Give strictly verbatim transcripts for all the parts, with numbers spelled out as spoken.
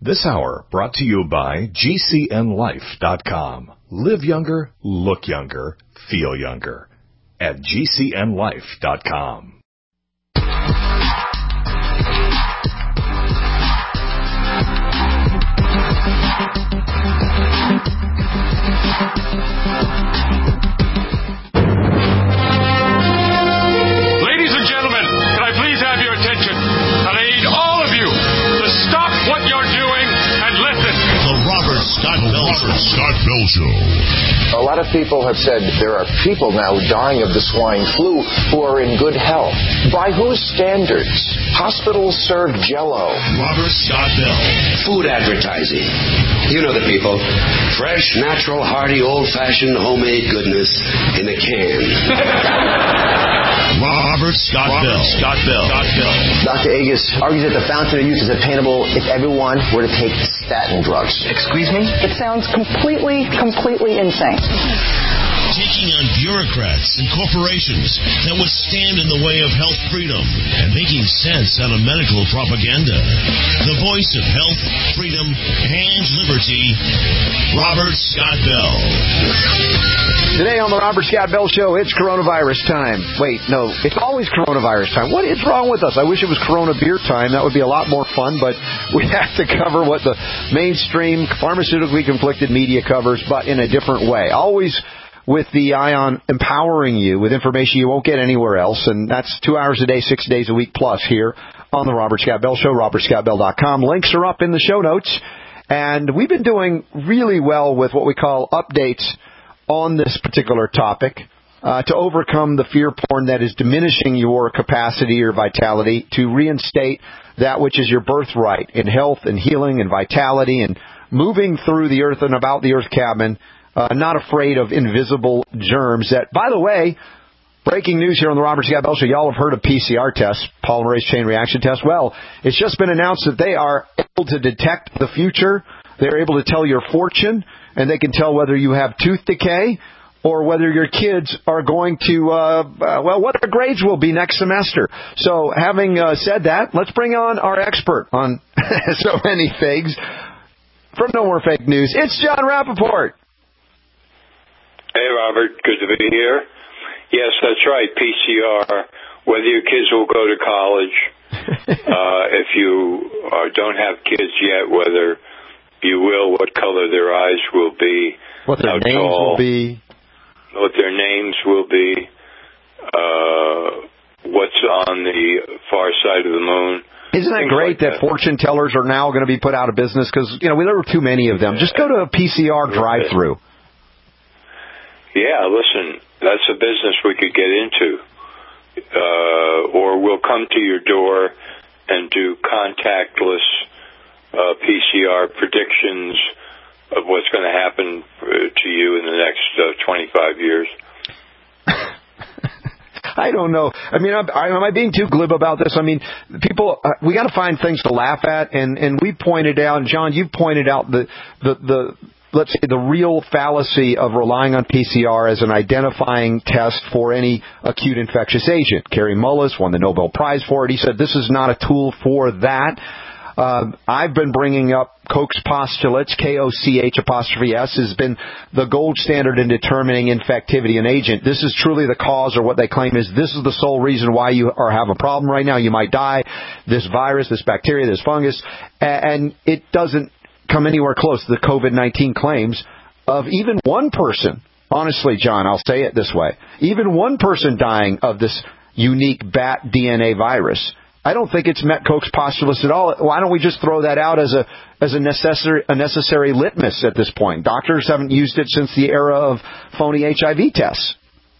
This hour brought to you by G C N life dot com. Live younger, look younger, feel younger at G C N life dot com. Ladies and gentlemen, can I please have your attention? And I need all of you to stop what you're doing and listen. The Robert Scott Bell Show. Scott Bell Show. A lot of people have said there are people now dying of the swine flu who are in good health. By whose standards? Hospitals serve Jell-O. Robert Scott Bell. Food advertising. You know the people. Fresh, natural, hearty, old-fashioned, homemade goodness in a can. Robert Scott Robert Bell. Scott Bell. Scott Bell. Doctor Agus argues that the fountain of youth is attainable if everyone were to take statin drugs. Excuse me? It sounds completely, completely insane. Taking on bureaucrats and corporations that would stand in the way of health freedom and making sense out of medical propaganda. The voice of health, freedom, and liberty, Robert Scott Bell. Today on the Robert Scott Bell Show, it's coronavirus time. Wait, no, it's always coronavirus time. What is wrong with us? I wish it was Corona beer time. That would be a lot more fun, but we have to cover what the mainstream pharmaceutically conflicted media covers, but in a different way. Always with the eye on empowering you with information you won't get anywhere else, and that's two hours a day, six days a week plus here on the Robert Scott Bell Show, robert scott bell dot com. Links are up in the show notes, and we've been doing really well with what we call updates on this particular topic uh, to overcome the fear porn that is diminishing your capacity or vitality, to reinstate that which is your birthright in health and healing and vitality and moving through the earth and about the earth cabin. Uh, not afraid of invisible germs that, by the way, breaking news here on the Robert Scott Bell Show, y'all have heard of P C R tests, polymerase chain reaction tests. Well, it's just been announced that they are able to detect the future. They're able to tell your fortune, and they can tell whether you have tooth decay or whether your kids are going to, uh, uh, well, what their grades will be next semester. So having uh, said that, let's bring on our expert on so many things. From No More Fake News, it's John Rappaport. Hey, Robert. Good to be here. Yes, that's right. P C R, whether your kids will go to college, uh, if you uh, don't have kids yet, whether you will, what color their eyes will be, what their how names tall, will be, what their names will be, uh, what's on the far side of the moon. Isn't that Things great like that, that fortune tellers are now going to be put out of business? Because, you know, there were too many of them. Just go to a P C R drive-through. Yeah, listen, that's a business we could get into. Uh, or we'll come to your door and do contactless uh, P C R predictions of what's going to happen to you in the next uh, twenty-five years. I don't know. I mean, am I, am I being too glib about this? I mean, people, uh, we got to find things to laugh at, and, and we pointed out, and John, you've pointed out the, the, the, let's say, the real fallacy of relying on P C R as an identifying test for any acute infectious agent. Kerry Mullis won the Nobel Prize for it. He said this is not a tool for that. Uh, I've been bringing up Koch's postulates. K O C H apostrophe S has been the gold standard in determining infectivity in agent. This is truly the cause, or what they claim is this is the sole reason why you are have a problem right now. You might die. This virus, this bacteria, this fungus, and it doesn't come anywhere close to the COVID nineteen claims of even one person. Honestly, John, I'll say it this way. Even one person dying of this unique bat D N A virus. I don't think it's met Koch's postulates at all. Why don't we just throw that out as a as a necessary a necessary litmus at this point? Doctors haven't used it since the era of phony H I V tests.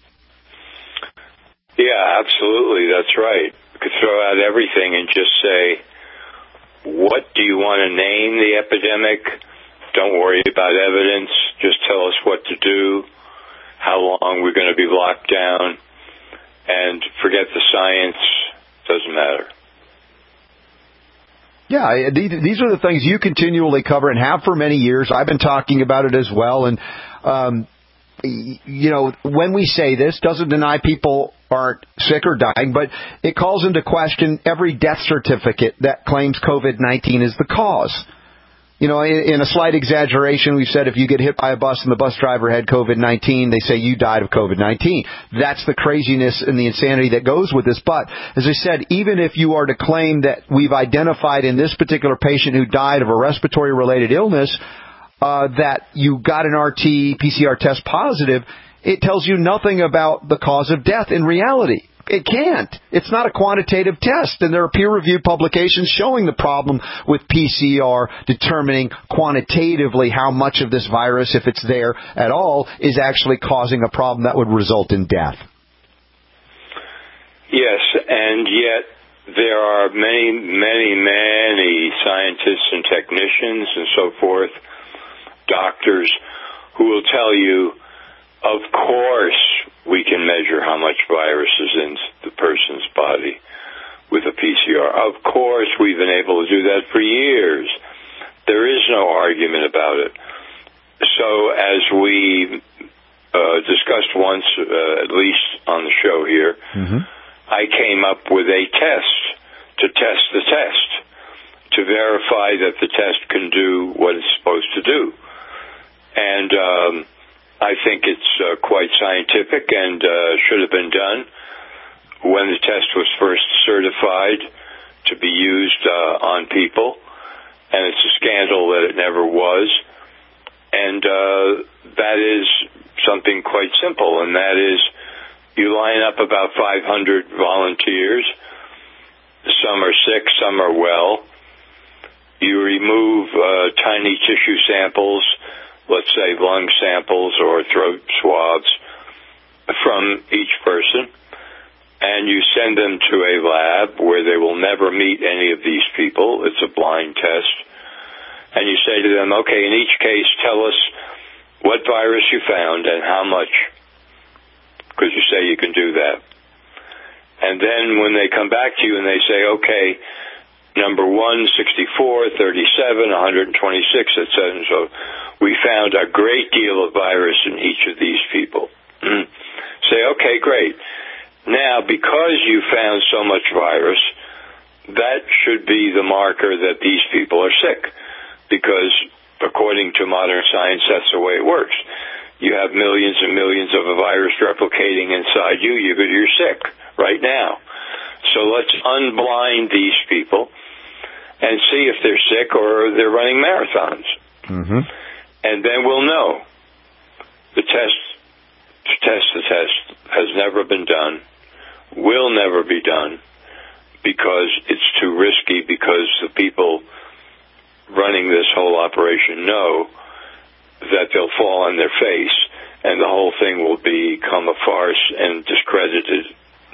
Yeah, absolutely. That's right. We could throw out everything and just say, what do you want to name the epidemic? Don't worry about evidence. Just tell us what to do, how long we're going to be locked down, and forget the science. Doesn't matter. Yeah, these are the things you continually cover and have for many years. I've been talking about it as well. And, um, you know, when we say this, doesn't deny people aren't sick or dying, but it calls into question every death certificate that claims COVID nineteen is the cause. You know, in, in a slight exaggeration, we've said if you get hit by a bus and the bus driver had COVID nineteen, they say you died of COVID nineteen. That's the craziness and the insanity that goes with this. But, as I said, even if you are to claim that we've identified in this particular patient who died of a respiratory-related illness, uh, that you got an R T P C R test positive, it tells you nothing about the cause of death in reality. It can't. It's not a quantitative test, and there are peer-reviewed publications showing the problem with P C R determining quantitatively how much of this virus, if it's there at all, is actually causing a problem that would result in death. Yes, and yet there are many, many, many scientists and technicians and so forth, doctors, who will tell you, of course, we can measure how much virus is in the person's body with a P C R. Of course, we've been able to do that for years. There is no argument about it. So as we uh, discussed once, uh, at least on the show here, mm-hmm. I came up with a test to test the test, to verify that the test can do what it's supposed to do. And um, I think it's uh, quite scientific and uh, should have been done when the test was first certified to be used uh, on people. And it's a scandal that it never was. And uh, that is something quite simple, and that is you line up about five hundred volunteers. Some are sick, some are well. You remove uh, tiny tissue samples, let's say lung samples or throat swabs, from each person, and you send them to a lab where they will never meet any of these people. It's a blind test. And you say to them, okay, in each case, tell us what virus you found and how much, because you say you can do that. And then when they come back to you and they say, okay, number one, sixty-four, thirty-seven, one hundred twenty-six, et cetera, so we found a great deal of virus in each of these people. Say, okay, great. Now, because you found so much virus, that should be the marker that these people are sick, because according to modern science, that's the way it works. You have millions and millions of a virus replicating inside you, you're sick right now. So let's unblind these people and see if they're sick or they're running marathons. Mm-hmm. And then we'll know. The test, to test the test has never been done, will never be done, because it's too risky, because the people running this whole operation know that they'll fall on their face and the whole thing will become a farce and discredited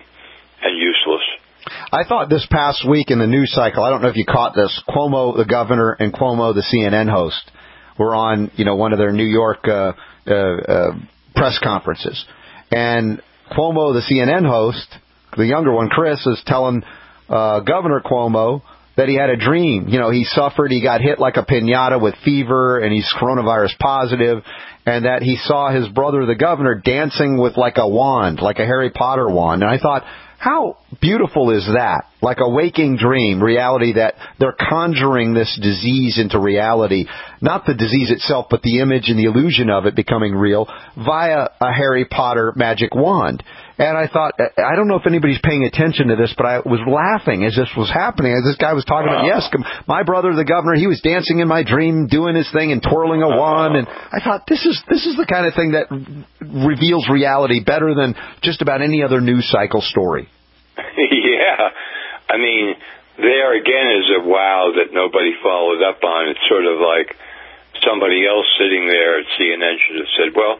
and useless. I thought this past week in the news cycle, I don't know if you caught this, Cuomo, the governor, and Cuomo, the C N N host, were on, you know, one of their New York uh, uh, uh, press conferences. And Cuomo, the C N N host, the younger one, Chris, is telling uh, Governor Cuomo that he had a dream. You know, he suffered, he got hit like a piñata with fever, and he's coronavirus positive, and that he saw his brother, the governor, dancing with like a wand, like a Harry Potter wand. And I thought, how beautiful is that? Like a waking dream, reality, that they're conjuring this disease into reality. Not the disease itself, but the image and the illusion of it becoming real via a Harry Potter magic wand. And I thought, I don't know if anybody's paying attention to this, but I was laughing as this was happening. As this guy was talking about, yes, my brother, the governor, he was dancing in my dream, doing his thing and twirling a wand. And I thought, this is this is the kind of thing that reveals reality better than just about any other news cycle story. Yeah. I mean, there again is a wow that nobody followed up on. It's sort of like somebody else sitting there at C N N should have said, well,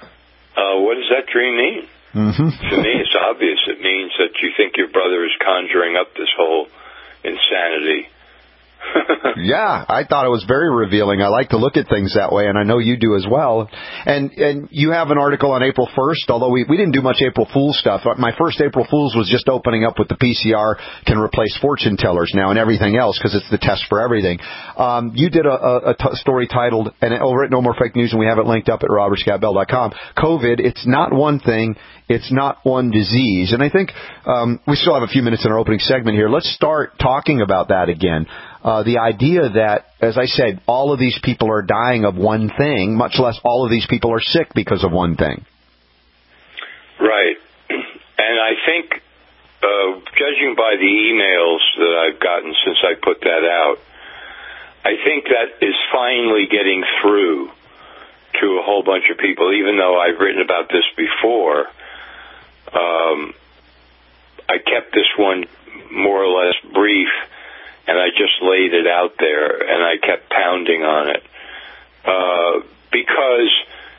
uh, what does that dream mean? Mm-hmm. To me, it's obvious. It means that you think your brother is conjuring up this whole insanity. Yeah, I thought it was very revealing. I like to look at things that way, and I know you do as well. And and you have an article on April first, although we, we didn't do much April Fool's stuff. My first April Fool's was just opening up with the P C R can replace fortune tellers now and everything else, because it's the test for everything. Um, you did a, a, a t- story titled, and over at No More Fake News, and we have it linked up at robert scott bell dot com, COVID, it's not one thing, it's not one disease. And I think um, we still have a few minutes in our opening segment here. Let's start talking about that again. uh, the idea that, as I said, all of these people are dying of one thing, much less all of these people are sick because of one thing. Right. And I think, uh, judging by the emails that I've gotten since I put that out, I think that is finally getting through to a whole bunch of people, even though I've written about this before. Um, I kept this one more or less brief, and I just laid it out there, and I kept pounding on it. Uh, because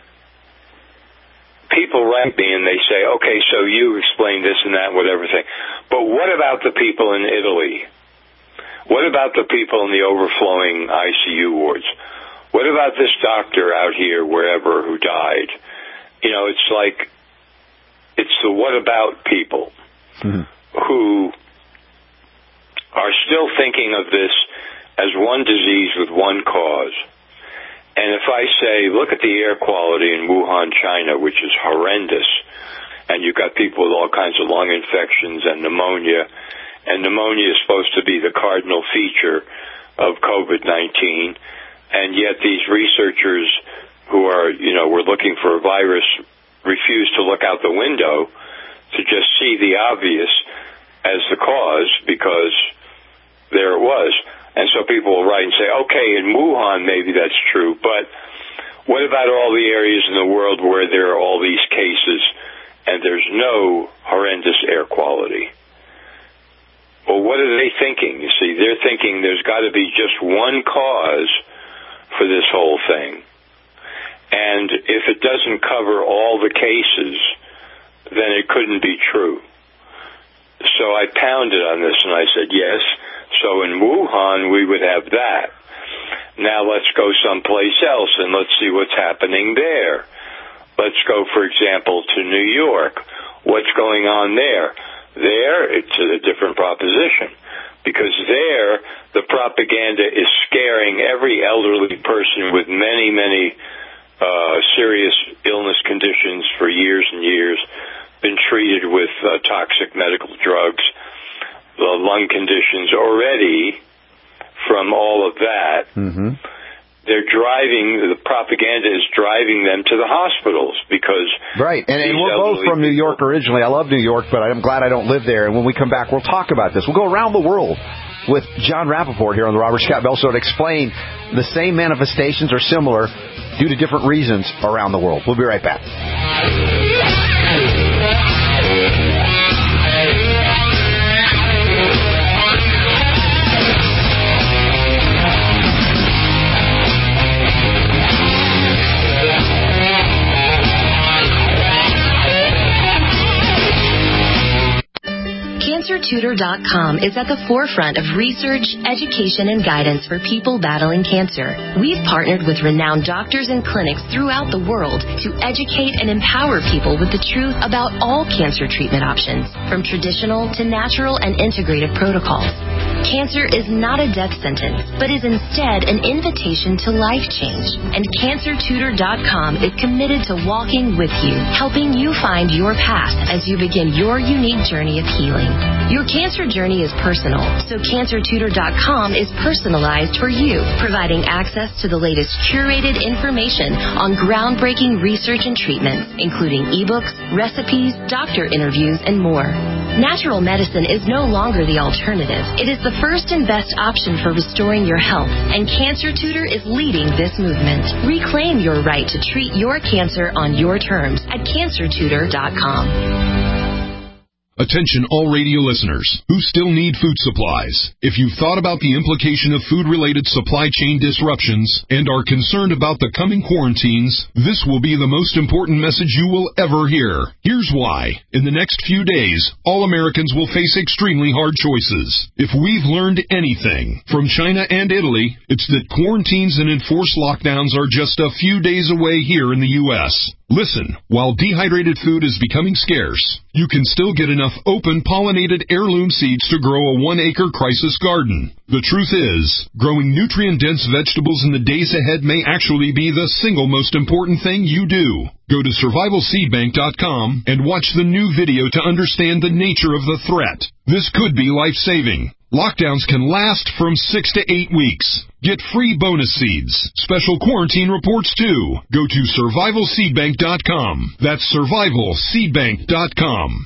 people write me and they say, okay, so you explained this and that, whatever thing. But what about the people in Italy? What about the people in the overflowing I C U wards? What about this doctor out here, wherever, who died? You know, it's like, it's the what about people mm-hmm. who are still thinking of this as one disease with one cause. And if I say, look at the air quality in Wuhan, China, which is horrendous, and you've got people with all kinds of lung infections and pneumonia, and pneumonia is supposed to be the cardinal feature of COVID nineteen, and yet these researchers who are, you know, were looking for a virus refuse to look out the window to just see the obvious as the cause, because there it was. And so people will write and say, okay, in Wuhan maybe that's true, but what about all the areas in the world where there are all these cases and there's no horrendous air quality? Well, what are they thinking? You see, they're thinking there's got to be just one cause for this whole thing. And if it doesn't cover all the cases, then it couldn't be true. So I pounded on this and I said, yes, so in Wuhan we would have that. Now let's go someplace else and let's see what's happening there. Let's go, for example, to New York. What's going on there? There, it's a different proposition, because there, the propaganda is scaring every elderly person with many, many uh, serious illness conditions for years and years, been treated with uh, toxic medical drugs, the lung conditions already from all of that. Mm-hmm. They're driving, the propaganda is driving them to the hospitals because... Right, and, and we're both from New York originally. I love New York, but I'm glad I don't live there. And when we come back, we'll talk about this. We'll go around the world with Jon Rappoport here on the Robert Scott Bell Show to explain the same manifestations are similar due to different reasons around the world. We'll be right back. Cancer Tutor dot com is at the forefront of research, education, and guidance for people battling cancer. We've partnered with renowned doctors and clinics throughout the world to educate and empower people with the truth about all cancer treatment options, from traditional to natural and integrative protocols. Cancer is not a death sentence, but is instead an invitation to life change. And Cancer Tutor dot com is committed to walking with you, helping you find your path as you begin your unique journey of healing. Your cancer journey is personal, so Cancer Tutor dot com is personalized for you, providing access to the latest curated information on groundbreaking research and treatments, including ebooks, recipes, doctor interviews, and more. Natural medicine is no longer the alternative. It is the first and best option for restoring your health, and Cancer Tutor is leading this movement. Reclaim your right to treat your cancer on your terms at Cancer Tutor dot com. Attention all radio listeners who still need food supplies. If you've thought about the implication of food-related supply chain disruptions and are concerned about the coming quarantines, this will be the most important message you will ever hear. Here's why. In the next few days, all Americans will face extremely hard choices. If we've learned anything from China and Italy, it's that quarantines and enforced lockdowns are just a few days away here in the U S Listen, while dehydrated food is becoming scarce, you can still get enough open, pollinated heirloom seeds to grow a one-acre crisis garden. The truth is, growing nutrient-dense vegetables in the days ahead may actually be the single most important thing you do. Go to survival seed bank dot com and watch the new video to understand the nature of the threat. This could be life-saving. Lockdowns can last from six to eight weeks. Get free bonus seeds, special quarantine reports too. Go to survival seed bank dot com. That's survival seed bank dot com.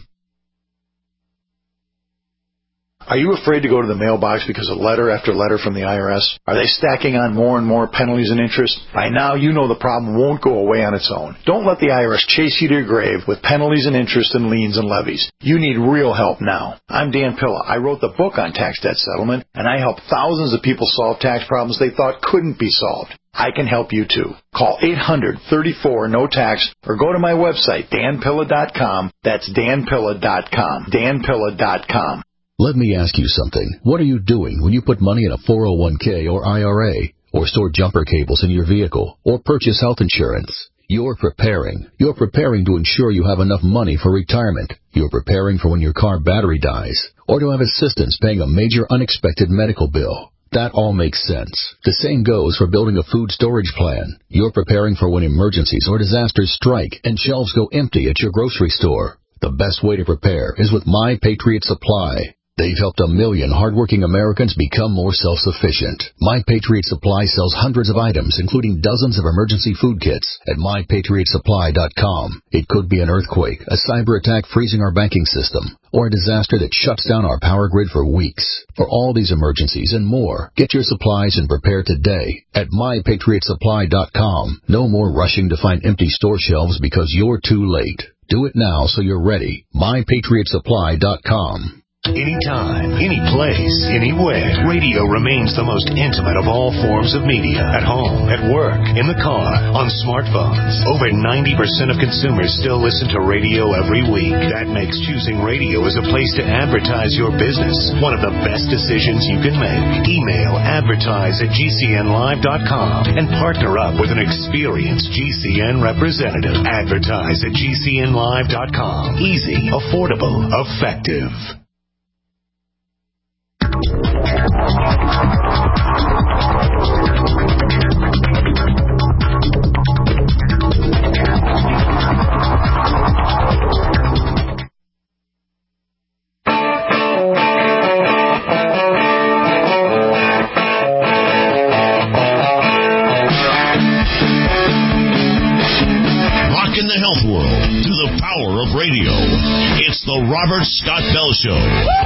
Are you afraid to go to the mailbox because of letter after letter from the I R S? Are they stacking on more and more penalties and interest? By now, you know the problem won't go away on its own. Don't let the I R S chase you to your grave with penalties and interest and liens and levies. You need real help now. I'm Dan Pilla. I wrote the book on tax debt settlement, and I help thousands of people solve tax problems they thought couldn't be solved. I can help you too. Call eight hundred, thirty-four, no tax or go to my website, dan pilla dot com. That's dan pilla dot com. dan pilla dot com. Let me ask you something. What are you doing when you put money in a four oh one k or I R A, or store jumper cables in your vehicle, or purchase health insurance? You're preparing. You're preparing to ensure you have enough money for retirement. You're preparing for when your car battery dies, or to have assistance paying a major unexpected medical bill. That all makes sense. The same goes for building a food storage plan. You're preparing for when emergencies or disasters strike and shelves go empty at your grocery store. The best way to prepare is with My Patriot Supply. They've helped a million hardworking Americans become more self-sufficient. My Patriot Supply sells hundreds of items, including dozens of emergency food kits, at my patriot supply dot com. It could be an earthquake, a cyber attack freezing our banking system, or a disaster that shuts down our power grid for weeks. For all these emergencies and more, get your supplies and prepare today at my patriot supply dot com. No more rushing to find empty store shelves because you're too late. Do it now so you're ready. my patriot supply dot com. Anytime, any place, anywhere, radio remains the most intimate of all forms of media. At home, at work, in the car, on smartphones. Over ninety percent of consumers still listen to radio every week. That makes choosing radio as a place to advertise your business one of the best decisions you can make. Email advertise at g c n live dot com and partner up with an experienced G C N representative. Advertise at g c n live dot com. Easy, affordable, effective. Rockin' the health world through the power of radio. It's the Robert Scott Bell Show.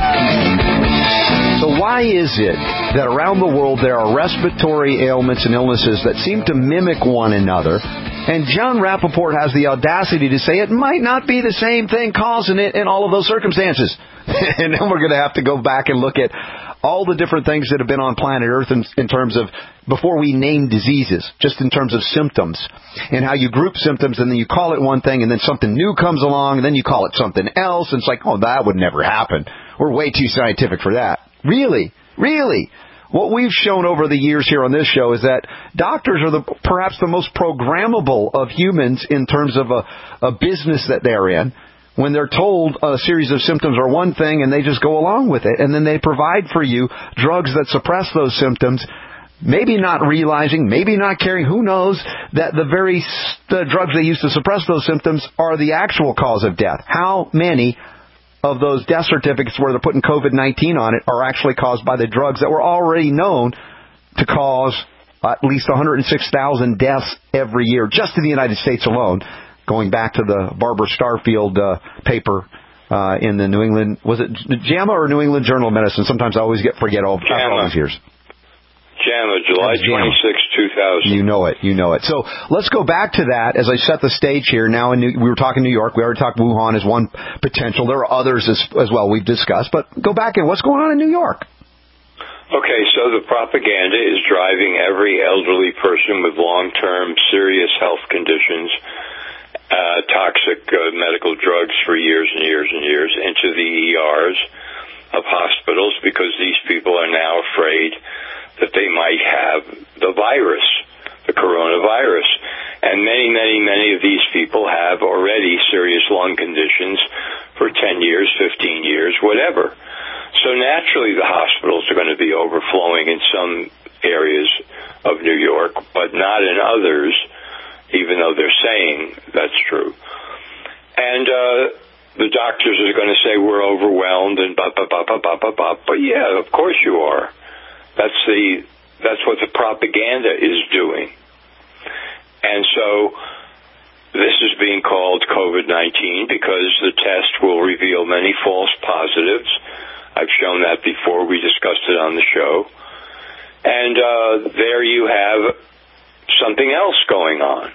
So why is it that around the world there are respiratory ailments and illnesses that seem to mimic one another, and John Rappaport has the audacity to say it might not be the same thing causing it in all of those circumstances? And then we're going to have to go back and look at all the different things that have been on planet Earth in, in terms of, before we name diseases, just in terms of symptoms, and how you group symptoms, and then you call it one thing, and then something new comes along, and then you call it something else, and it's like, oh, that would never happen. We're way too scientific for that. Really? Really? What we've shown over the years here on this show is that doctors are the perhaps the most programmable of humans in terms of a, a business that they're in. When they're told a series of symptoms are one thing and they just go along with it, and then they provide for you drugs that suppress those symptoms, maybe not realizing, maybe not caring, who knows, that the very the drugs they use to suppress those symptoms are the actual cause of death. How many of those death certificates where they're putting COVID nineteen on it are actually caused by the drugs that were already known to cause at least one hundred six thousand deaths every year, just in the United States alone, going back to the Barbara Starfield uh, paper uh, in the New England, was it JAMA or New England Journal of Medicine? Sometimes I always get forget all, after all these years. JAMA, July twenty-sixth, two thousand. You know it, you know it. So let's go back to that as I set the stage here. Now, in New, we were talking New York. We already talked Wuhan as one potential. There are others as, as well we've discussed. But go back and what's going on in New York? Okay, so the propaganda is driving every elderly person with long-term serious health conditions, uh, toxic uh, medical drugs for years and years and years into the E Rs of hospitals because these people are now afraid that they might have the virus, the coronavirus. And many, many, many of these people have already serious lung conditions for ten years, fifteen years, whatever. So naturally the hospitals are going to be overflowing in some areas of New York, but not in others even though they're saying that's true. And uh, the doctors are going to say we're overwhelmed and blah, blah, blah, blah, blah, blah, blah. But yeah, of course you are. That's the that's what the propaganda is doing. And so this is being called COVID nineteen because the test will reveal many false positives. I've shown that before. We discussed it on the show. And uh, there you have something else going on.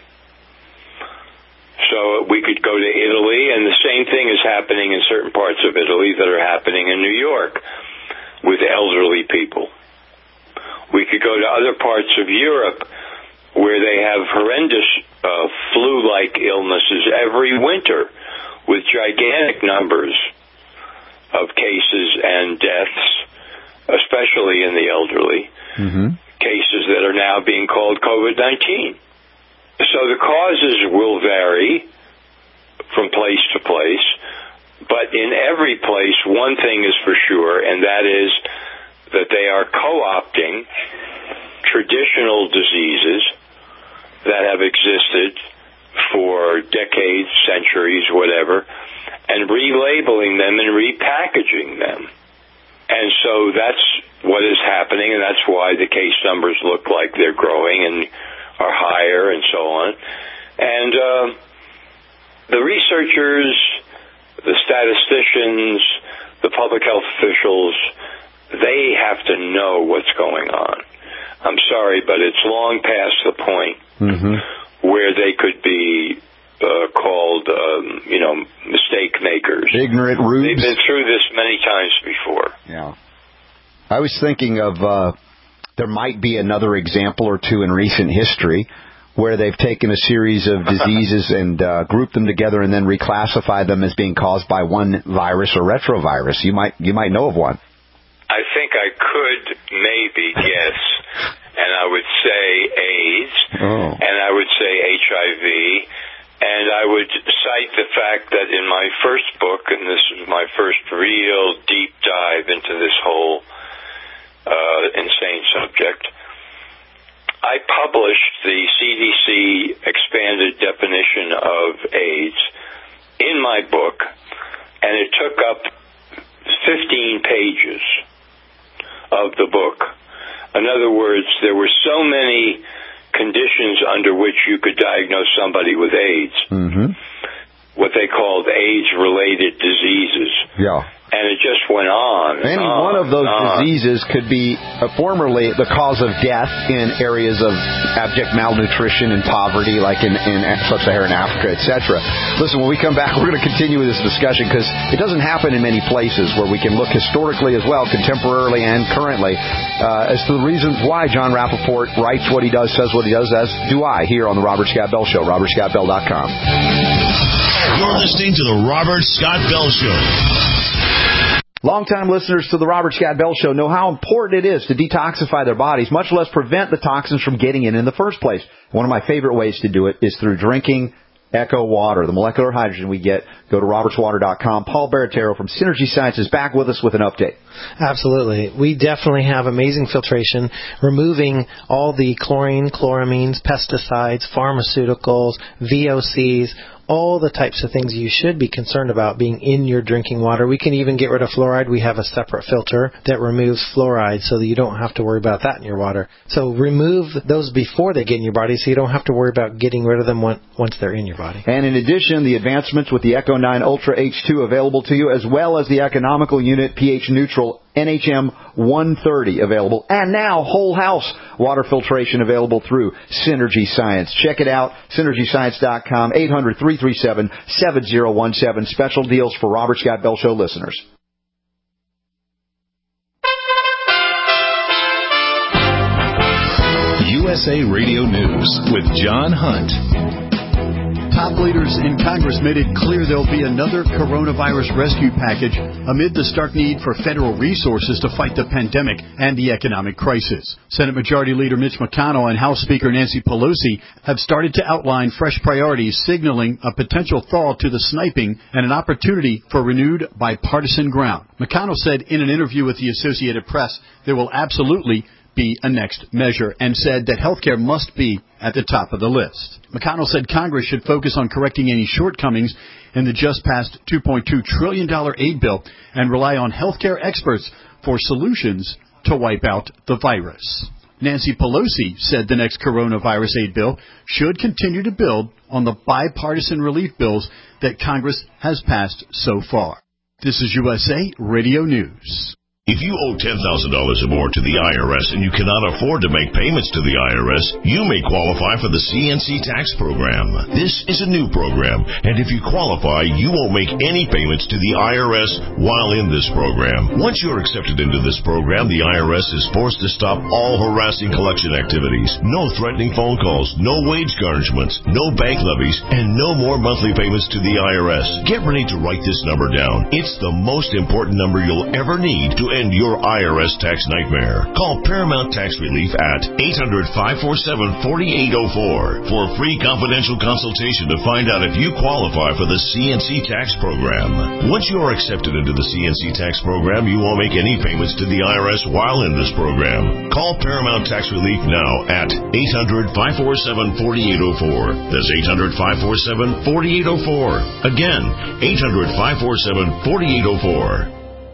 So we could go to Italy, and the same thing is happening in certain parts of Italy that are happening in New York with elderly people. We could go to other parts of Europe where they have horrendous uh, flu-like illnesses every winter with gigantic numbers of cases and deaths, especially in the elderly, mm-hmm. cases that are now being called COVID nineteen. So the causes will vary from place to place, but in every place, one thing is for sure, and that is that they are co-opting traditional diseases that have existed for decades, centuries, whatever, and relabeling them and repackaging them. And so that's what is happening, and that's why the case numbers look like they're growing and are higher and so on. And uh, the researchers, the statisticians, the public health officials, they have to know what's going on. I'm sorry, but it's long past the point mm-hmm. where they could be uh, called, um, you know, mistake makers. Ignorant rubes. They've been through this many times before. Yeah. I was thinking of uh, there might be another example or two in recent history where they've taken a series of diseases and uh, grouped them together and then reclassified them as being caused by one virus or retrovirus. You might you might know of one. I think I could maybe guess, and I would say AIDS, oh. and I would say H I V, and I would cite the fact that in my first book, and this is my first real deep dive into this whole uh, insane subject, I published the C D C expanded definition of AIDS in my book, and it took up fifteen pages of the book. In other words, there were so many conditions under which you could diagnose somebody with AIDS, mm-hmm. what they called AIDS-related diseases. Yeah. And it just went on. Any on, one of those on. diseases could be uh, formerly the cause of death in areas of abject malnutrition and poverty, like in, in sub-Saharan Africa, et cetera. Listen, when we come back, we're going to continue with this discussion because it doesn't happen in many places where we can look historically as well, contemporarily and currently, uh, as to the reasons why John Rappaport writes what he does, says what he does, as do I here on the Robert Scott Bell Show, robert scott bell dot com. You're listening to the Robert Scott Bell Show. Longtime listeners to the Robert Scott Bell Show know how important it is to detoxify their bodies, much less prevent the toxins from getting in in the first place. One of my favorite ways to do it is through drinking Echo Water, the molecular hydrogen we get. Go to roberts water dot com. Paul Baratero from Synergy Science is back with us with an update. Absolutely. We definitely have amazing filtration, removing all the chlorine, chloramines, pesticides, pharmaceuticals, V O Cs, all the types of things you should be concerned about being in your drinking water. We can even get rid of fluoride. We have a separate filter that removes fluoride so that you don't have to worry about that in your water. So remove those before they get in your body so you don't have to worry about getting rid of them once they're in your body. And in addition, the advancements with the Echo nine Ultra H two available to you, as well as the economical unit pH neutral N H M one thirty available, and now whole house water filtration available through Synergy Science. Check it out, synergy science dot com, eight hundred, three three seven, seven zero one seven. Special deals for Robert Scott Bell Show listeners. U S A Radio News with John Hunt. Top leaders in Congress made it clear there'll be another coronavirus rescue package amid the stark need for federal resources to fight the pandemic and the economic crisis. Senate Majority Leader Mitch McConnell and House Speaker Nancy Pelosi have started to outline fresh priorities, signaling a potential thaw to the sniping and an opportunity for renewed bipartisan ground. McConnell said in an interview with the Associated Press there will absolutely be a next measure, and said that health care must be at the top of the list. McConnell said Congress should focus on correcting any shortcomings in the just-passed two point two trillion dollars aid bill and rely on healthcare experts for solutions to wipe out the virus. Nancy Pelosi said the next coronavirus aid bill should continue to build on the bipartisan relief bills that Congress has passed so far. This is U S A Radio News. If you owe ten thousand dollars or more to the I R S and you cannot afford to make payments to the I R S, you may qualify for the C N C tax program. This is a new program, and if you qualify, you won't make any payments to the I R S while in this program. Once you're accepted into this program, the I R S is forced to stop all harassing collection activities. No threatening phone calls, no wage garnishments, no bank levies, and no more monthly payments to the I R S. Get ready to write this number down. It's the most important number you'll ever need to end your I R S tax nightmare. Call Paramount Tax Relief at eight hundred, five four seven, four eight zero four for a free confidential consultation to find out if you qualify for the C N C tax program. Once you are accepted into the C N C tax program, you won't make any payments to the I R S while in this program. Call Paramount Tax Relief now at eight hundred, five four seven, four eight zero four. That's eight hundred, five four seven, four eight zero four. Again, eight hundred, five four seven, four eight zero four.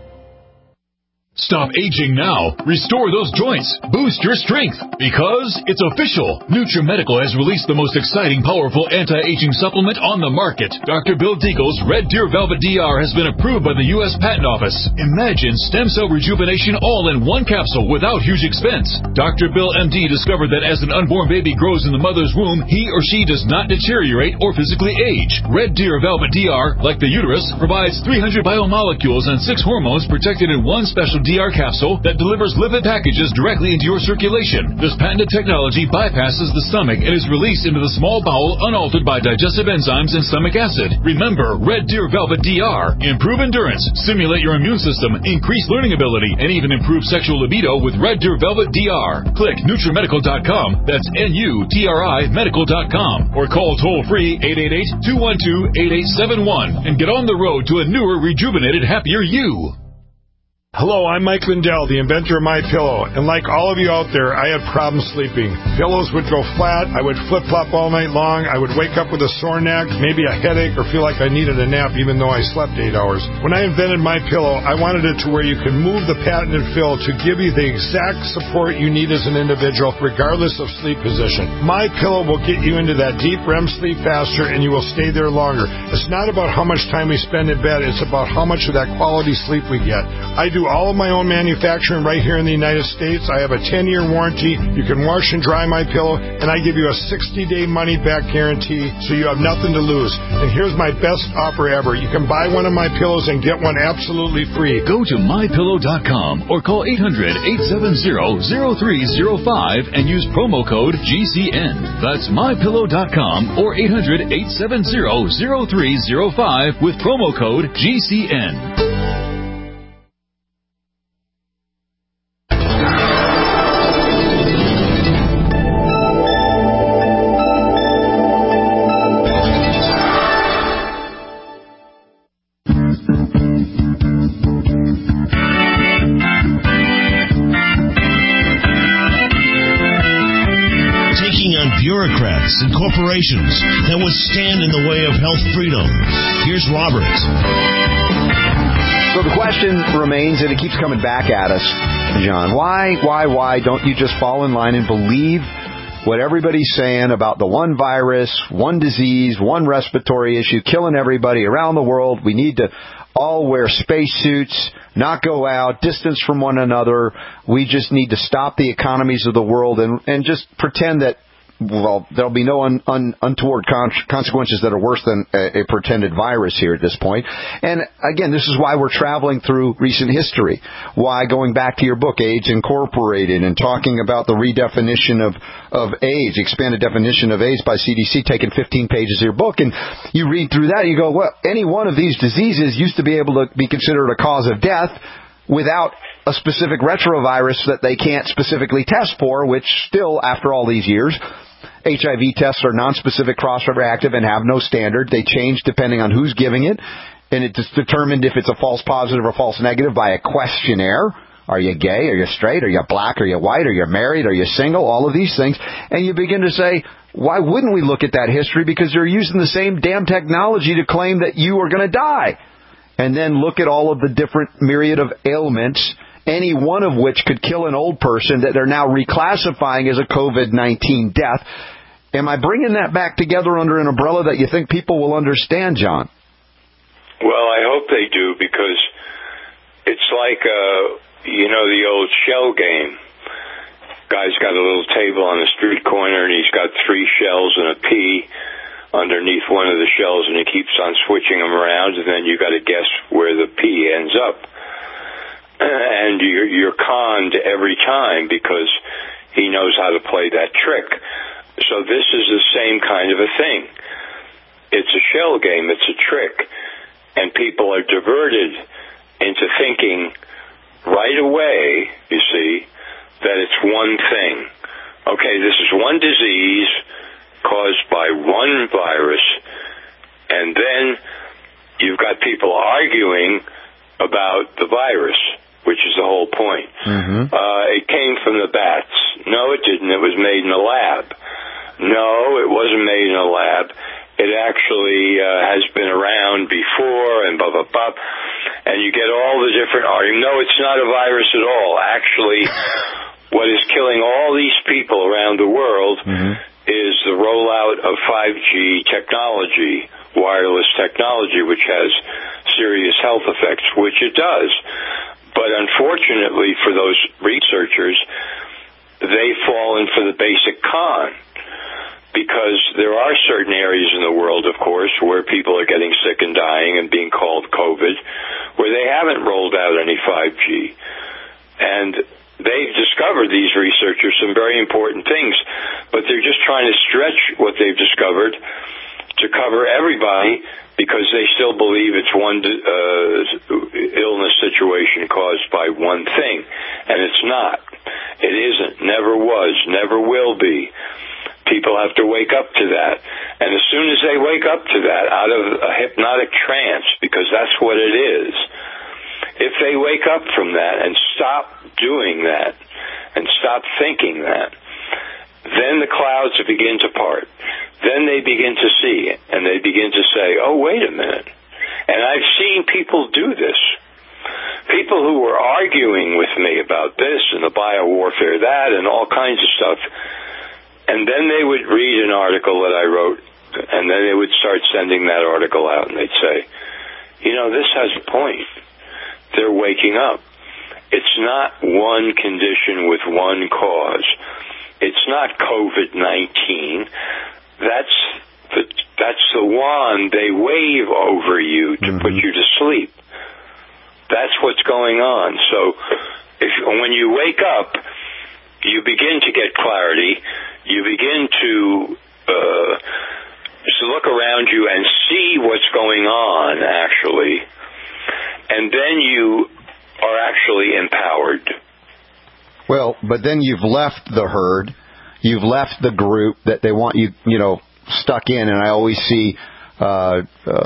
Stop aging now. Restore those joints. Boost your strength. Because it's official. NutriMedical has released the most exciting, powerful anti-aging supplement on the market. Doctor Bill Deagle's Red Deer Velvet D R has been approved by the U S Patent Office. Imagine stem cell rejuvenation all in one capsule without huge expense. Doctor Bill M D discovered that as an unborn baby grows in the mother's womb, he or she does not deteriorate or physically age. Red Deer Velvet D R, like the uterus, provides three hundred biomolecules and six hormones protected in one special D R capsule that delivers lipid packages directly into your circulation. This patented technology bypasses the stomach and is released into the small bowel unaltered by digestive enzymes and stomach acid. Remember, Red Deer Velvet D R. Improve endurance, stimulate your immune system, increase learning ability, and even improve sexual libido with Red Deer Velvet D R. Click NutriMedical dot com. That's N U T R I medical dot com. Or call toll-free eight eight eight, two one two, eight eight seven one and get on the road to a newer, rejuvenated, happier you. Hello, I'm Mike Lindell, the inventor of MyPillow, and like all of you out there, I had problems sleeping. Pillows would go flat, I would flip-flop all night long, I would wake up with a sore neck, maybe a headache, or feel like I needed a nap even though I slept eight hours. When I invented MyPillow, I wanted it to where you could move the patented fill to give you the exact support you need as an individual, regardless of sleep position. MyPillow will get you into that deep R E M sleep faster, and you will stay there longer. It's not about how much time we spend in bed, it's about how much of that quality sleep we get. I do all of my own manufacturing right here in the United States. I have a ten-year warranty. You can wash and dry my pillow, and I give you a sixty-day money-back guarantee, so you have nothing to lose. And here's my best offer ever. You can buy one of my pillows and get one absolutely free. Go to my pillow dot com or call eight hundred, eight seven zero, zero three zero five and use promo code G C N. That's my pillow dot com or eight hundred, eight seven zero, zero three zero five with promo code G C N. Bureaucrats and corporations that would stand in the way of health freedom. Here's Robert. So the question remains, and it keeps coming back at us, John. Why, why, why don't you just fall in line and believe what everybody's saying about the one virus, one disease, one respiratory issue killing everybody around the world? We need to all wear spacesuits, not go out, distance from one another. We just need to stop the economies of the world and, and just pretend that, well, there'll be no un, un, untoward con- consequences that are worse than a, a pretended virus here at this point. And again, this is why we're traveling through recent history. Why going back to your book, AIDS Incorporated, and talking about the redefinition of, of AIDS, expanded definition of AIDS by C D C, taking fifteen pages of your book. And you read through that and you go, well, any one of these diseases used to be able to be considered a cause of death without a specific retrovirus that they can't specifically test for, which still, after all these years, H I V tests are non-specific cross-reactive and have no standard. They change depending on who's giving it, and it's determined if it's a false positive or false negative by a questionnaire. Are you gay? Are you straight? Are you black? Are you white? Are you married? Are you single? All of these things. And you begin to say, why wouldn't we look at that history? Because they're using the same damn technology to claim that you are going to die. And then look at all of the different myriad of ailments, any one of which could kill an old person that they're now reclassifying as a COVID nineteen death. Am I bringing that back together under an umbrella that you think people will understand, John? Well, I hope they do, because it's like, uh, you know, the old shell game. Guy's got a little table on the street corner, and he's got three shells and a pea underneath one of the shells, and he keeps on switching them around, and then you got to guess where the pea ends up. And you're, you're conned every time because he knows how to play that trick. So this is the same kind of a thing. It's a shell game. It's a trick. And people are diverted into thinking right away, you see, that it's one thing. Okay, this is one disease caused by one virus, and then you've got people arguing about the virus, which is the whole point. Mm-hmm. Uh, it came from the bats. No, it didn't. It was made in a lab. No, it wasn't made in a lab. It actually uh, has been around before, and blah, blah, blah. And you get all the different arguments. No, it's not a virus at all. Actually, what is killing all these people around the world mm-hmm. is the rollout of five G technology, wireless technology, which has serious health effects, which it does. But unfortunately for those researchers, they fall in for the basic con. Because there are certain areas in the world, of course, where people are getting sick and dying and being called COVID, where they haven't rolled out any five G. And they've discovered, these researchers, some very important things, but they're just trying to stretch what they've discovered to cover everybody, because they still believe it's one uh, illness situation caused by one thing. And it's not. It isn't. Never was. Never will be. People have to wake up to that. And as soon as they wake up to that, out of a hypnotic trance, because that's what it is, if they wake up from that and stop doing that and stop thinking that, then the clouds begin to part. Then they begin to see, and they begin to say, oh, wait a minute. And I've seen people do this. People who were arguing with me about this and the biowarfare that and all kinds of stuff. And then they would read an article that I wrote, and then they would start sending that article out, and they'd say, you know, this has a point. They're waking up. It's not one condition with one cause. It's not COVID nineteen. That's the, that's the wand they wave over you to mm-hmm. put you to sleep. That's what's going on. So if, when you wake up, you begin to get clarity. You begin to uh, to look around you and see what's going on, actually, and then you are actually empowered. Well, but then you've left the herd, you've left the group that they want you, you know, stuck in, and I always see uh, uh,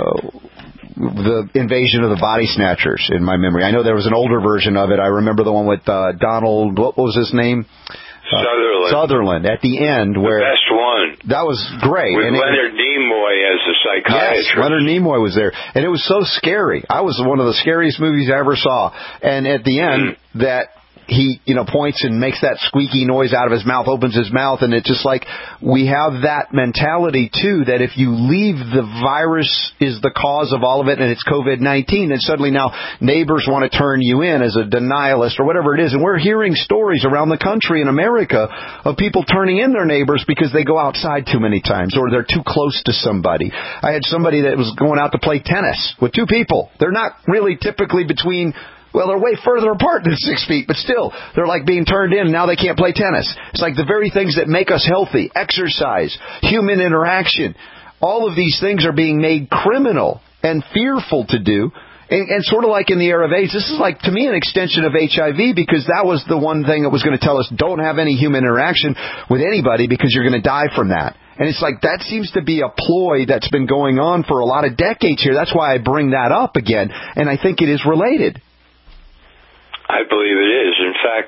the invasion of the body snatchers in my memory. I know there was an older version of it. I remember the one with uh, Donald, what was his name? Uh, Sutherland. Sutherland at the end, where the best one. That was great. With and Leonard it, Nimoy as the psychiatrist. Yes, Leonard Nimoy was there, and it was so scary. I was one of the scariest movies I ever saw. And at the end, mm. that he, you know, points and makes that squeaky noise out of his mouth, opens his mouth, and it's just like we have that mentality too, that if you leave the virus is the cause of all of it and it's COVID nineteen, then suddenly now neighbors want to turn you in as a denialist or whatever it is. And we're hearing stories around the country in America of people turning in their neighbors because they go outside too many times or they're too close to somebody. I had somebody that was going out to play tennis with two people. They're not really typically between... Well, they're way further apart than six feet, but still, they're like being turned in, and now they can't play tennis. It's like the very things that make us healthy, exercise, human interaction, all of these things are being made criminal and fearful to do. And, and sort of like in the era of AIDS, this is like, to me, an extension of H I V, because that was the one thing that was going to tell us don't have any human interaction with anybody because you're going to die from that. And it's like that seems to be a ploy that's been going on for a lot of decades here. That's why I bring that up again, and I think it is related. I believe it is. In fact,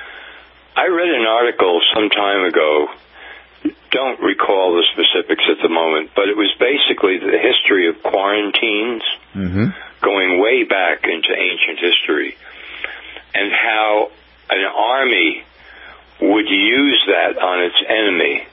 I read an article some time ago, don't recall the specifics at the moment, but it was basically the history of quarantines, mm-hmm. going way back into ancient history, and how an army would use that on its enemy.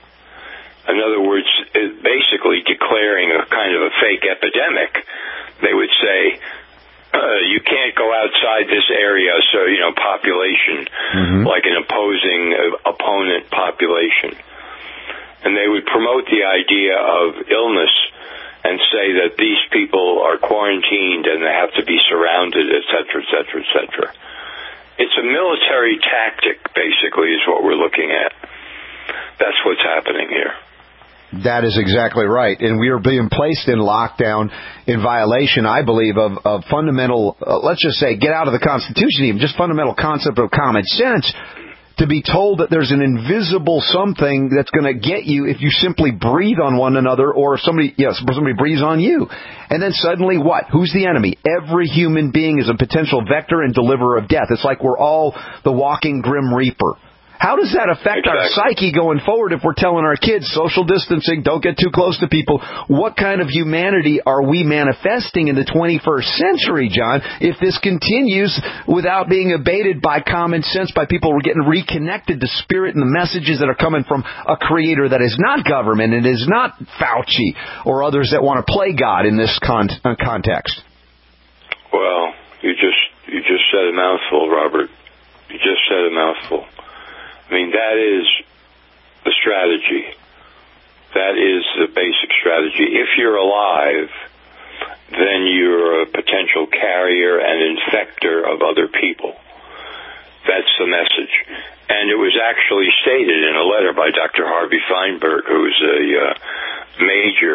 In other words, basically declaring a kind of a fake epidemic. They would say, uh, you can't go outside this area, so, you know, population, mm-hmm. like an opposing uh, opponent population. And they would promote the idea of illness and say that these people are quarantined and they have to be surrounded, et cetera, et cetera, et cetera. It's a military tactic, basically, is what we're looking at. That's what's happening here. That is exactly right. And we are being placed in lockdown in violation, I believe, of, of fundamental, uh, let's just say, get out of the Constitution even, just fundamental concept of common sense, to be told that there's an invisible something that's going to get you if you simply breathe on one another, or if somebody, yes, somebody breathes on you. And then suddenly what? Who's the enemy? Every human being is a potential vector and deliverer of death. It's like we're all the walking Grim Reaper. How does that affect exactly. our psyche going forward if we're telling our kids social distancing, don't get too close to people? What kind of humanity are we manifesting in the twenty-first century, John, if this continues without being abated by common sense, by people getting reconnected to spirit and the messages that are coming from a creator that is not government and is not Fauci or others that want to play God in this con- context? Well, you just you just said a mouthful, Robert. You just said a mouthful. I mean, that is the strategy. That is the basic strategy. If you're alive, then you're a potential carrier and infector of other people. That's the message. And it was actually stated in a letter by Doctor Harvey Feinberg, who's a uh, major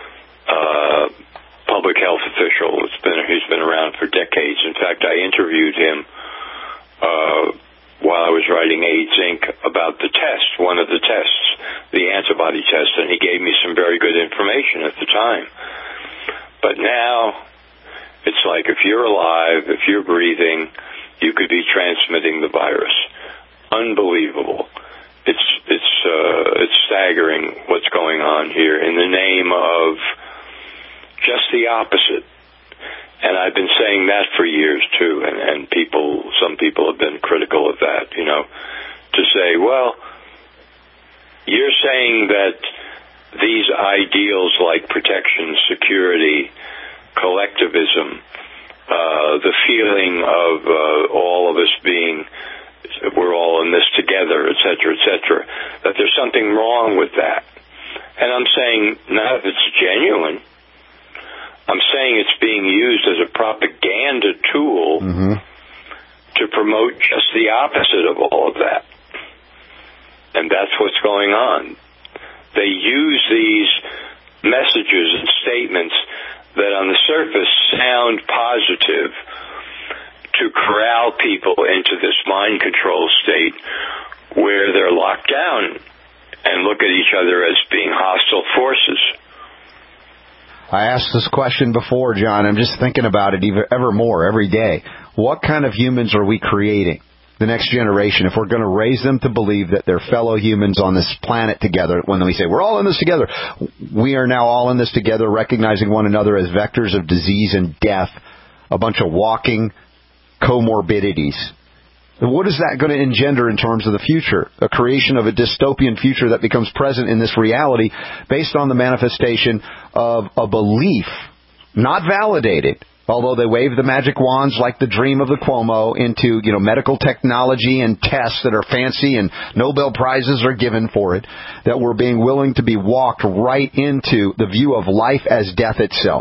uh, public health official. It's been, he's been around for decades. In fact, I interviewed him uh while I was writing AIDS Incorporated about the test, one of the tests, the antibody test, and he gave me some very good information at the time. But now, it's like if you're alive, if you're breathing, you could be transmitting the virus. Unbelievable. It's it's uh, it's staggering what's going on here in the name of just the opposite. And I've been saying that for years, too, and, and people, some people have been critical of that, you know, to say, well, you're saying that these ideals like protection, security, collectivism, uh, the feeling of uh, all of us being, we're all in this together, et cetera, et cetera, that there's something wrong with that. And I'm saying, not if it's genuine. I'm saying it's being used as a propaganda tool mm-hmm. to promote just the opposite of all of that. And that's what's going on. They use these messages and statements that on the surface sound positive to corral people into this mind control state where they're locked down and look at each other as being hostile forces. I asked this question before, John. I'm just thinking about it even, ever more every day. What kind of humans are we creating? The next generation, if we're going to raise them to believe that they're fellow humans on this planet together, when we say we're all in this together, we are now all in this together, recognizing one another as vectors of disease and death, a bunch of walking comorbidities. What is that going to engender in terms of the future? A creation of a dystopian future that becomes present in this reality based on the manifestation of a belief, not validated, although they wave the magic wands like the dream of the Cuomo into, you know, medical technology and tests that are fancy and Nobel Prizes are given for it, that we're being willing to be walked right into the view of life as death itself.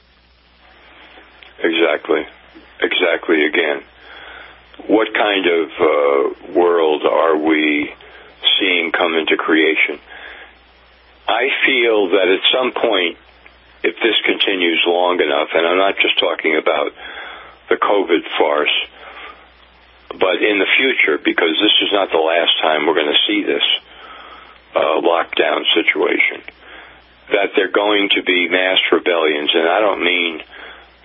Exactly. Exactly again. What kind of uh, world are we seeing come into creation? I feel that at some point, if this continues long enough, and I'm not just talking about the COVID farce, but in the future, because this is not the last time we're going to see this uh, lockdown situation, that there are going to be mass rebellions, and I don't mean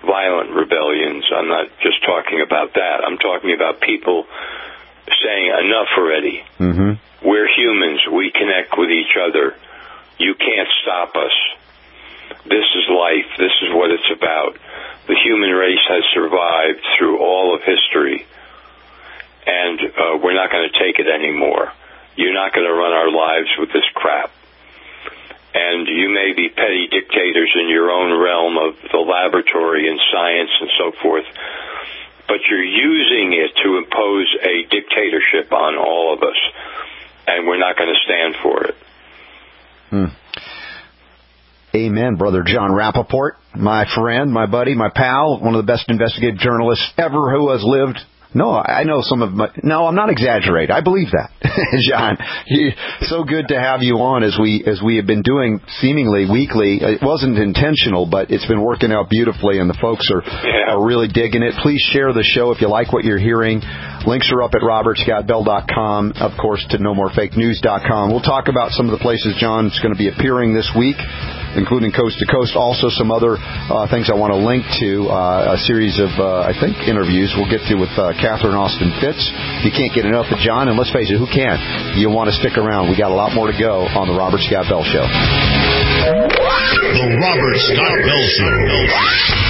violent rebellions. I'm not just talking about that. I'm talking about people saying enough already. Mm-hmm. We're humans. We connect with each other. You can't stop us. This is life. This is what it's about. The human race has survived through all of history, and uh, we're not going to take it anymore. You're not going to run our lives with this crap. And you may be petty dictators in your own realm of the laboratory and science and so forth, but you're using it to impose a dictatorship on all of us, and we're not going to stand for it. Hmm. Amen, Brother John Rappaport, my friend, my buddy, my pal, one of the best investigative journalists ever who has lived. No, I know some of my... No, I'm not exaggerating. I believe that, John. You, so good to have you on as we as we have been doing seemingly weekly. It wasn't intentional, but it's been working out beautifully, and the folks are, yeah. are really digging it. Please share the show if you like what you're hearing. Links are up at robert scott bell dot com, of course, to no more fake news dot com. We'll talk about some of the places John's going to be appearing this week, including Coast to Coast. Also, some other uh, things I want to link to, uh, a series of, uh, I think, interviews we'll get to with uh, Catherine Austin Fitz. You can't get enough of John, and let's face it, who can? You want to stick around. We got a lot more to go on the Robert Scott Bell Show. The Robert Scott Bell Show.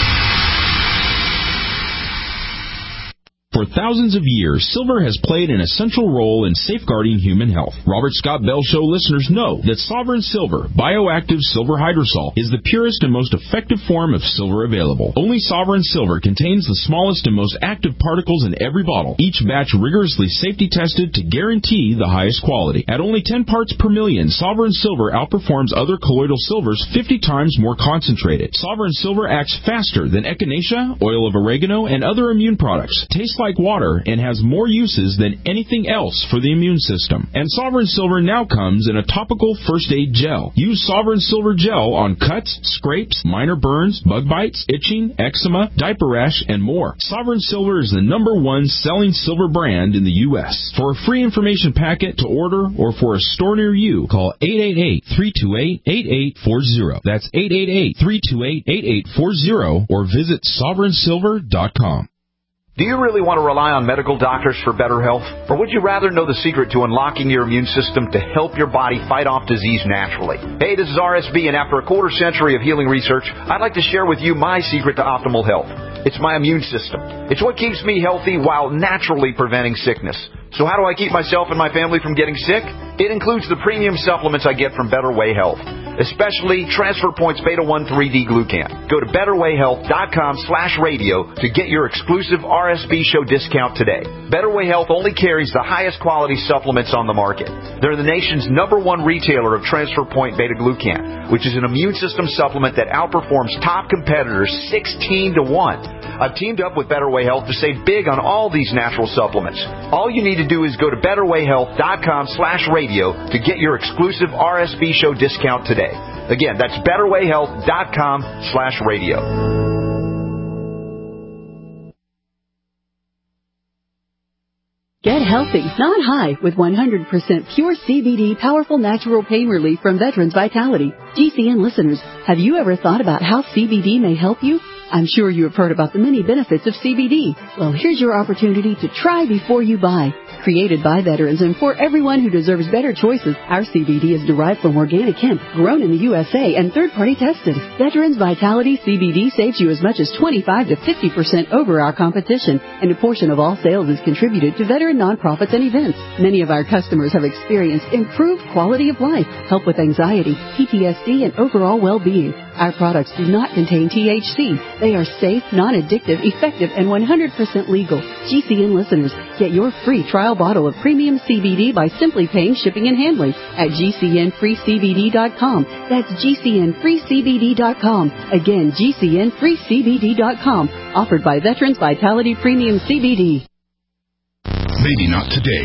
For thousands of years, silver has played an essential role in safeguarding human health. Robert Scott Bell Show listeners know that Sovereign Silver, bioactive silver hydrosol, is the purest and most effective form of silver available. Only Sovereign Silver contains the smallest and most active particles in every bottle, each batch rigorously safety tested to guarantee the highest quality. At only ten parts per million, Sovereign Silver outperforms other colloidal silvers fifty times more concentrated. Sovereign Silver acts faster than echinacea, oil of oregano, and other immune products. Tastes like water and has more uses than anything else for the immune system. And Sovereign Silver now comes in a topical first aid gel. Use Sovereign Silver gel on cuts, scrapes, minor burns, bug bites, itching, eczema, diaper rash, and more. Sovereign Silver is the number one selling silver brand in the U S For a free information packet to order or for a store near you, call eight eight eight, three two eight, eight eight four zero. That's eight eight eight, three two eight, eight eight four zero or visit sovereign silver dot com. Do you really want to rely on medical doctors for better health? Or would you rather know the secret to unlocking your immune system to help your body fight off disease naturally? Hey, this is R S B, and after a quarter century of healing research, I'd like to share with you my secret to optimal health. It's my immune system. It's what keeps me healthy while naturally preventing sickness. So how do I keep myself and my family from getting sick? It includes the premium supplements I get from Better Way Health, especially Transfer Points Beta one three D Glucan. Go to better way health dot com slash radio to get your exclusive R S B show discount today. Better Way Health only carries the highest quality supplements on the market. They're the nation's number one retailer of Transfer Point Beta Glucan, which is an immune system supplement that outperforms top competitors sixteen to one. I've teamed up with Better Way Health to save big on all these natural supplements. All you need to do is go to better way health dot com slash radio to get your exclusive R S B show discount today. Again, that's better way health dot com slash radio. Get healthy, not high, with one hundred percent pure C B D powerful natural pain relief from Veterans Vitality. G C N listeners, have you ever thought about how C B D may help you? I'm sure you have heard about the many benefits of C B D. Well, here's your opportunity to try before you buy. Created by veterans and for everyone who deserves better choices, our C B D is derived from organic hemp, grown in the U S A and third-party tested. Veterans Vitality C B D saves you as much as twenty-five to fifty percent over our competition, and a portion of all sales is contributed to veteran nonprofits and events. Many of our customers have experienced improved quality of life, help with anxiety, P T S D, and overall well-being. Our products do not contain T H C. They are safe, non-addictive, effective, and one hundred percent legal. G C N listeners, get your free trial bottle of premium C B D by simply paying shipping and handling at G C N free C B D dot com. That's G C N free C B D dot com. Again, G C N free C B D dot com. Offered by Veterans Vitality Premium C B D. Maybe not today.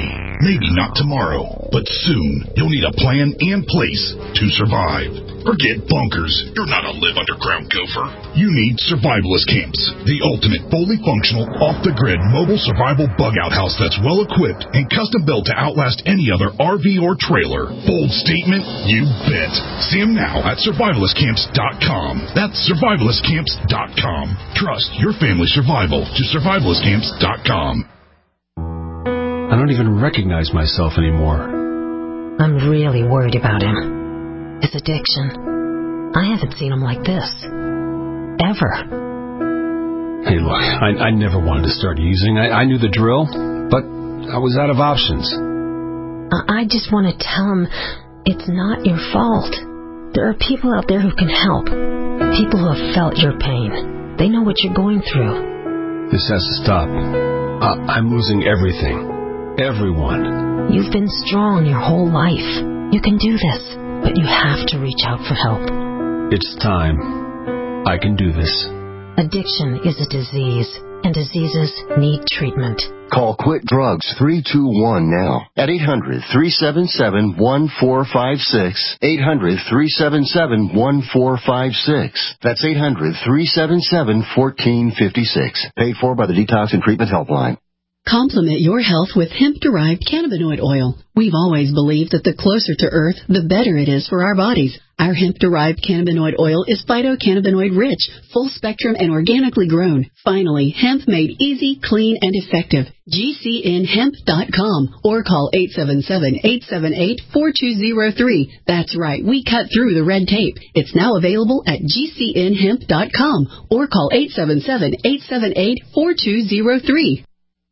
Maybe not tomorrow, but soon you'll need a plan in place to survive. Forget bunkers. You're not a live underground gopher. You need survivalist camps, the ultimate fully functional, off-the-grid mobile survival bug-out house that's well-equipped and custom-built to outlast any other R V or trailer. Bold statement? You bet. See them now at survivalist camps dot com. That's survivalist camps dot com. Trust your family's survival to survivalist camps dot com. I don't even recognize myself anymore. I'm really worried about him. His addiction. I haven't seen him like this. Ever. Hey, look, I, I never wanted to start using. I, I knew the drill, but I was out of options. I, I just want to tell him it's not your fault. There are people out there who can help. People who have felt your pain. They know what you're going through. This has to stop. I, I'm losing everything. Everyone. You've been strong your whole life. You can do this, but you have to reach out for help. It's time. I can do this. Addiction is a disease, and diseases need treatment. Call Quit Drugs three two one now at eight hundred, three seven seven, one four five six. eight hundred, three seven seven, one four five six. That's eight hundred, three seven seven, one four five six. Paid for by the Detox and Treatment Helpline. Complement your health with hemp-derived cannabinoid oil. We've always believed that the closer to Earth, the better it is for our bodies. Our hemp-derived cannabinoid oil is phytocannabinoid-rich, full-spectrum, and organically grown. Finally, hemp made easy, clean, and effective. G C N hemp dot com or call eight seven seven, eight seven eight, four two zero three. That's right, we cut through the red tape. It's now available at G C N hemp dot com or call eight seven seven, eight seven eight, four two zero three.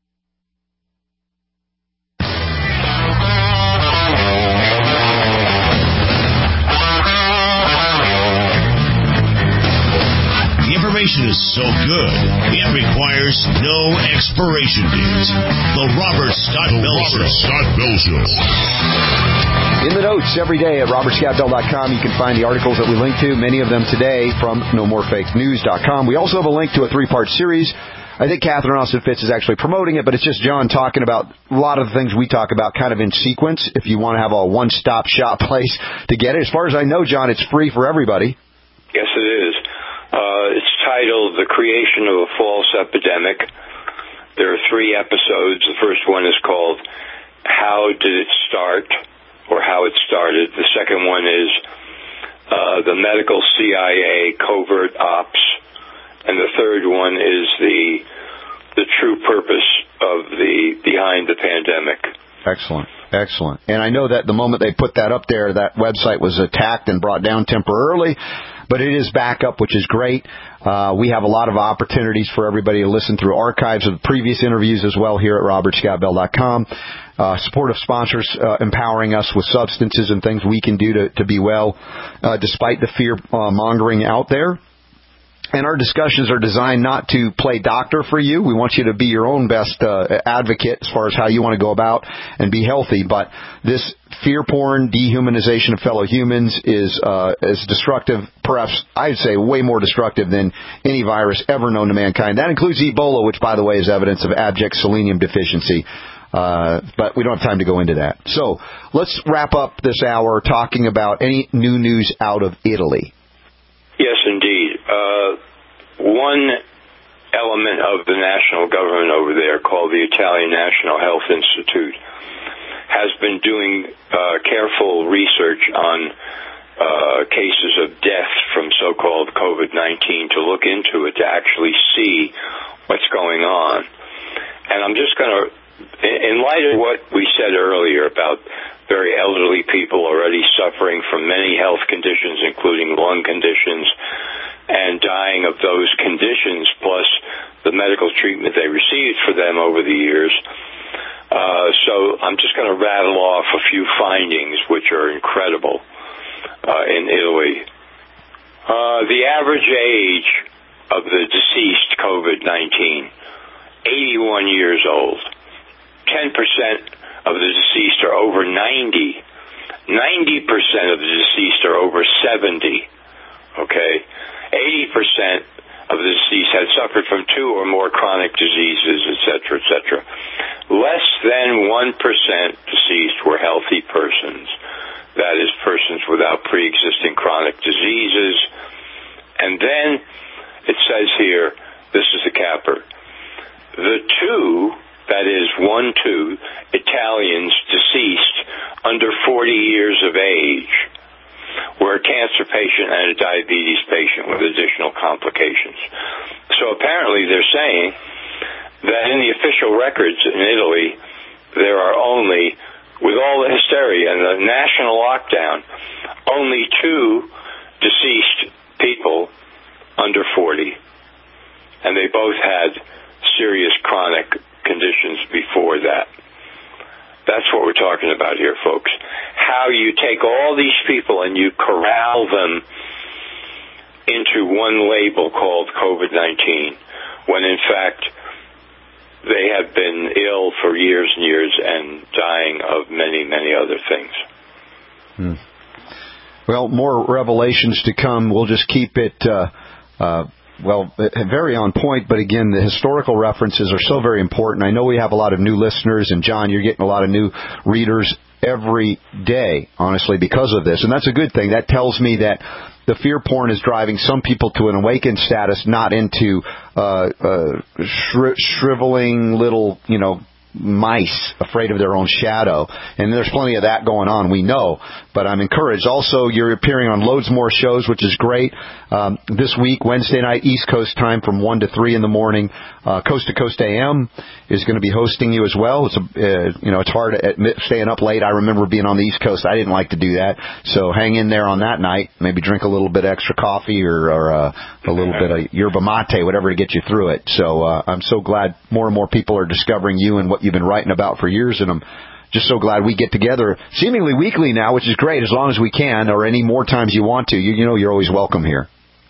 Information is so good, it requires no expiration date. The Robert Scott Bell Show. Robert Scott Bell Show. In the notes every day at robert scott bell dot com, you can find the articles that we link to, many of them today from no more fake news dot com. We also have a link to a three-part series. I think Catherine Austin Fitz is actually promoting it, but it's just John talking about a lot of the things we talk about kind of in sequence, if you want to have a one-stop shop place to get it. As far as I know, John, it's free for everybody. Yes, it is. Uh, it's titled The Creation of a False Epidemic. There are three episodes. The first one is called How Did It Start, or How It Started. The second one is uh, The Medical C I A Covert Ops. And the third one is the the true purpose of the behind the pandemic. Excellent. Excellent. And I know that the moment they put that up there, that website was attacked and brought down temporarily. But it is back up, which is great. Uh, we have a lot of opportunities for everybody to listen through archives of previous interviews as well here at robert scott bell dot com. Uh, supportive sponsors uh, empowering us with substances and things we can do to, to be well, uh, despite the fear uh, mongering out there. And our discussions are designed not to play doctor for you. We want you to be your own best uh, advocate as far as how you want to go about and be healthy. But this fear porn, dehumanization of fellow humans is uh, is destructive, perhaps I'd say way more destructive than any virus ever known to mankind. That includes Ebola, which, by the way, is evidence of abject selenium deficiency. Uh, but we don't have time to go into that. So let's wrap up this hour talking about any new news out of Italy. Yes, indeed. Uh, one element of the national government over there, called the Italian National Health Institute, has been doing uh, careful research on uh, cases of death from so-called COVID nineteen to look into it, to actually see what's going on. And I'm just going to, in light of what we said earlier about very elderly people already suffering from many health conditions, including lung conditions, and dying of those conditions, plus the medical treatment they received for them over the years. Uh, so I'm just going to rattle off a few findings which are incredible uh, in Italy. Uh, the average age of the deceased COVID nineteen, eighty-one years old. ten percent of the deceased are over ninety. ninety percent of the deceased are over seventy. Okay? eighty percent of the deceased had suffered from two or more chronic diseases, et cetera, et cetera. Less than one percent deceased were healthy persons. That is, persons without pre-existing chronic diseases. And then it says here, this is the capper, the two, that is one, two, Italians deceased under forty years of age were a cancer patient and a diabetes patient with additional complications. So apparently they're saying that in the official records in Italy, there are only, with all the hysteria and the national lockdown, only two deceased people under forty. And they both had serious chronic conditions before that. That's what we're talking about here, folks. How you take all these people and you corral them into one label called COVID nineteen, when in fact they have been ill for years and years and dying of many, many other things. Hmm. Well, more revelations to come. We'll just keep it, uh, uh, well, very on point. But again, the historical references are so very important. I know we have a lot of new listeners, and John, you're getting a lot of new readers every day, honestly, because of this. And that's a good thing. That tells me that the fear porn is driving some people to an awakened status, not into uh, uh, shri- shriveling little, you know, mice afraid of their own shadow. And there's plenty of that going on, we know. But I'm encouraged. Also, you're appearing on loads more shows, which is great. Um, this week, Wednesday night, East Coast time from one to three in the morning. Uh, Coast to Coast A M is going to be hosting you as well. It's a, uh, you know, it's hard to admit staying up late. I remember being on the East Coast. I didn't like to do that. So hang in there on that night. Maybe drink a little bit extra coffee or, or uh, a little bit of yerba mate, whatever to get you through it. So uh, I'm so glad more and more people are discovering you and what you've been writing about for years, and I'm just so glad we get together seemingly weekly now, which is great, as long as we can, or any more times you want to. You, you know you're always welcome here.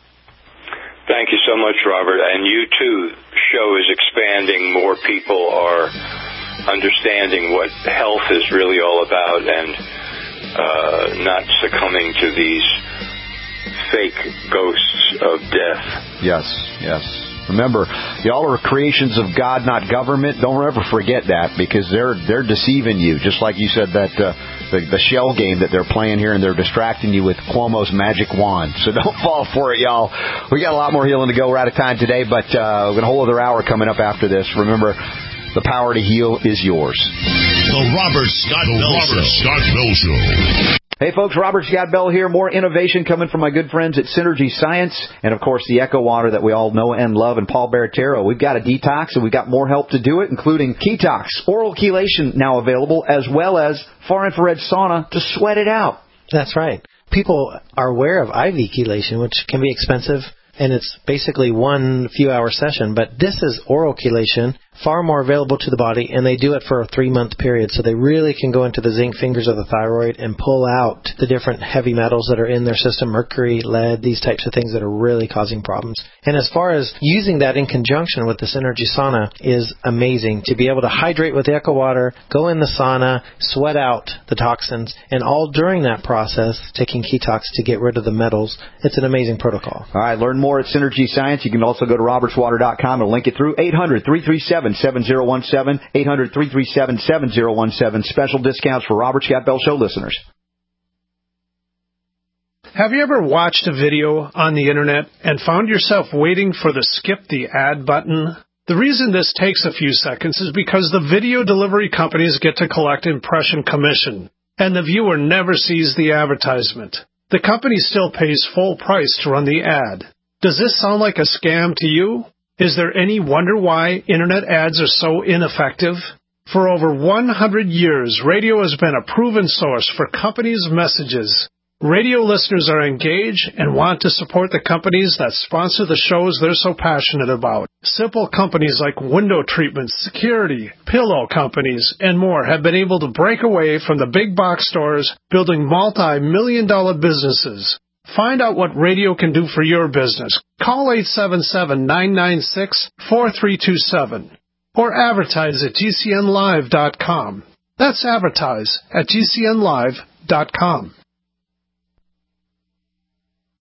Thank you so much, Robert. And you, too, show is expanding. More people are understanding what health is really all about and uh, not succumbing to these fake ghosts of death. Yes, yes. Remember, y'all are creations of God, not government. Don't ever forget that, because they're they're deceiving you. Just like you said, that uh, the, the shell game that they're playing here, and they're distracting you with Cuomo's magic wand. So don't fall for it, y'all. We got a lot more healing to go. We're out of time today, but uh, we've got a whole other hour coming up after this. Remember, the power to heal is yours. The Robert Scott the Bell Robert Show. Scott Bell Show. Hey folks, Robert Scott Bell here. More innovation coming from my good friends at Synergy Science, and of course the Echo Water that we all know and love, and Paul Baratero. We've got a detox, and we've got more help to do it, including Ketox, oral chelation now available, as well as far infrared sauna to sweat it out. That's right. People are aware of I V chelation, which can be expensive, and it's basically one few hour session, but this is oral chelation, far more available to the body, and they do it for a three-month period, so they really can go into the zinc fingers of the thyroid and pull out the different heavy metals that are in their system, mercury, lead, these types of things that are really causing problems. And as far as using that in conjunction with the Synergy sauna is amazing, to be able to hydrate with the Echo Water, go in the sauna, sweat out the toxins, and all during that process, taking Ketox to get rid of the metals. It's an amazing protocol. All right, learn more at Synergy Science. You can also go to roberts water dot com and link it through eight hundred, three three seven, seven zero one seven, eight hundred, three three seven, seven zero one seven. Special discounts for Robert Scott Bell Show listeners. Have you ever watched a video on the internet and found yourself waiting for the skip the ad button? The reason this takes a few seconds is because the video delivery companies get to collect impression commission, and the viewer never sees the advertisement. The company still pays full price to run the ad. Does this sound like a scam to you? Is there any wonder why internet ads are so ineffective? For over one hundred years, radio has been a proven source for companies' messages. Radio listeners are engaged and want to support the companies that sponsor the shows they're so passionate about. Simple companies like window treatments, security, pillow companies, and more have been able to break away from the big box stores, building multi-million dollar businesses. Find out what radio can do for your business. Call eight seven seven, nine nine six, four three two seven or advertise at G C N live dot com. That's advertise at G C N live dot com.